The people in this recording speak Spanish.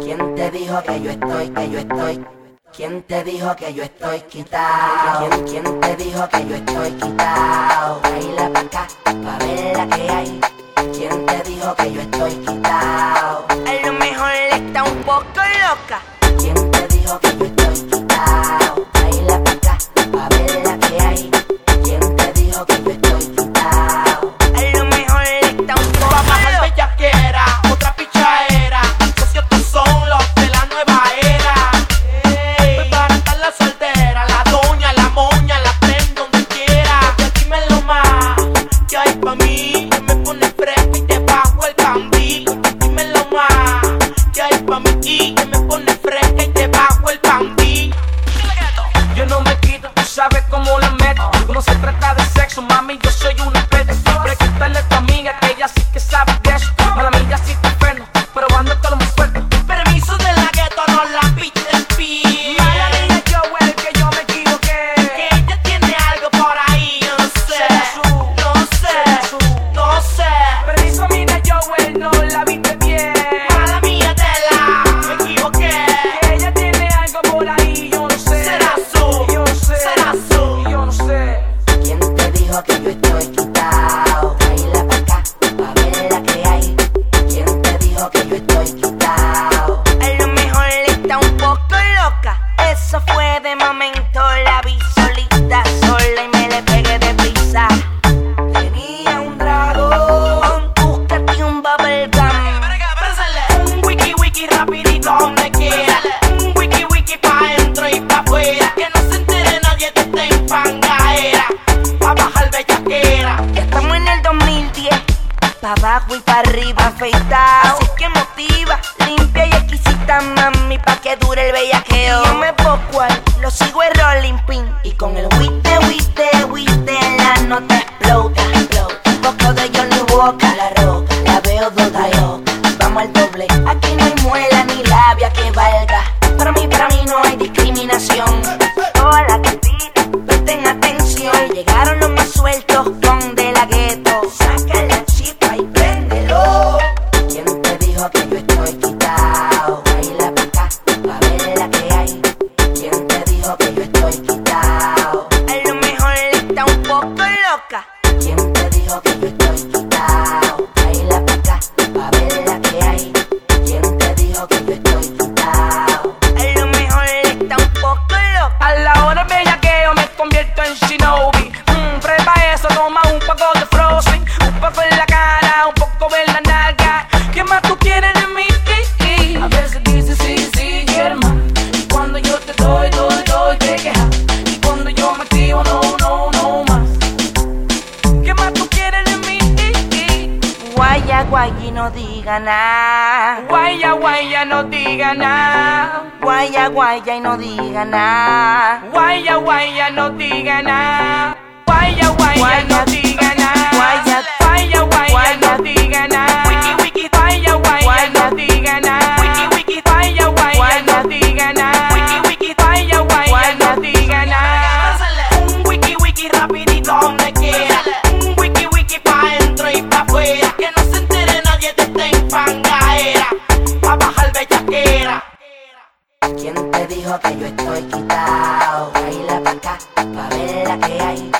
¿Quién te dijo que yo estoy? ¿Quién te dijo que yo estoy quitado? ¿Quién te dijo que yo estoy quitado? Baila pa' acá, pa' ver la que hay. ¿Quién te dijo que yo estoy quitado? A lo mejor está un poco loca. ¿Quién te dijo que yo estoy quitado? Baila pa' acá, pa' ver la que hay. ¿Quién te dijo que yo estoy quitado? A lo mejor está un poco Va a bajar loca. bellaquera, otra pichaera. Socios estos son los de la nueva era. Voy para estar la soltera, la doña, la moña, la prem donde quiera. Dímelo más, que hay pa' mí, que me pone fresca y te bajo el cambí. Dímelo más, que hay pa' mí, que me pone fresca y te bajo el cambí. Yo no me quito, tú sabes cómo le meto. Cuando se trata de sexo, mami, yo soy una experta. Pregúntale a tu amiga que ella sí que sabe de eso. Mala mía, sí te freno, pero ando todo muy fuerte. Permiso de la gueto, no la piten pie. Mala mía, Joel, que yo me equivoqué. Que ella tiene algo por ahí, yo no sé. No sé. Permiso, mira, Joel, no la viste bien. Mala mía, tela, me equivoqué. Que ella tiene algo por ahí, yo no sé. Será su, Yo no sé. será su. Yo no sé. ¿Quién te dijo que yo estoy quitado? Baila pa' acá, pa' ver la que hay. ¿Quién te dijo que yo estoy quitado? A lo mejor está un poco loca. Eso fue de momento, la vi solita, sola y me le pegué de prisa. Tenía un dragón, búscate un bubblegum. Un wiki rapidito donde quiera. Un wiki pa' adentro y pa' afuera. Que no se entere nadie que esté en pangaera. Pa' bajar bellaquera. Ya estamos en el 2010, pa' abajo y pa' arriba afeitado. Así que motiva, limpia y exquisita, mami, pa' que dure el bellaqueo. Y yo me poco al, lo sigo el rolling pin. Y con el wite, la nota explota. Un poco de Johnny Walker, la roca, la veo toda yo. Vamos al doble, aquí no hay muela ni labia que valga. Para mí no hay discriminación. Toda la que pide, presten atención. Llegaron los más sueltos con de la gueto. Saca la chispa y préndelo. ¿Quién te dijo que yo estoy quitado? Baila pa' acá, pa' ver la que hay. ¿Quién te dijo que yo estoy quitado? A lo mejor está un poco loca. ¿Quién te dijo que yo estoy quitado? Baila pa' acá, pa' ver la que hay. ¿Quién te dijo que yo estoy quitado? A lo mejor está un poco loca. A la hora bellaqueo me convierto en Shinobi. Prueba eso, toma un poco de Frozen. Un poco en la cara, un poco en la nalga. ¿Qué más tú quieres de mí? A veces dices sí, quiero más. Y cuando yo te doy, te quejas. Y cuando yo me activo, no más. ¿Qué más tú quieres de mí? Guaya, guaya y no diga nada. Guaya, no diga nada. Guaya, guaya y no diga nada. Guaya, no diga nada. Guaya, no diga nada. Guaya, Guaya, no diga nada. Guaya, no diga nada. Guaya, no diga nada. Guaya, no diga nada. Un wiki rapidito donde quiera. Un wiki pa' adentro y pa' afuera. Que no se entere nadie que esté en pangaera. Pa' bajar bellaquera. ¿Quién te dijo que yo estoy quitado? Baila pa' acá, pa' ver la que hay.